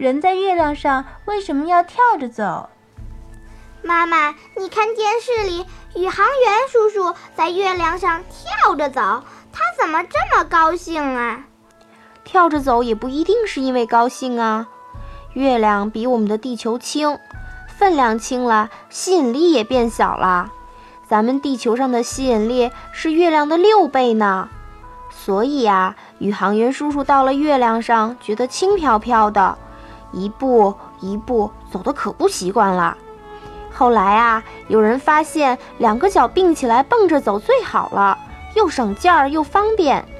人在月亮上为什么要跳着走？ 妈妈，你看电视里宇航员叔叔在月亮上跳着走，他怎么这么高兴啊？ 跳着走也不一定是因为高兴啊。月亮比我们的地球轻，分量轻了，吸引力也变小了。咱们地球上的吸引力是月亮的6倍呢。所以啊，宇航员叔叔到了月亮上，觉得轻飘飘的，一步一步走得可不习惯了。后来啊，有人发现2个脚并起来蹦着走最好了，又省劲儿又方便。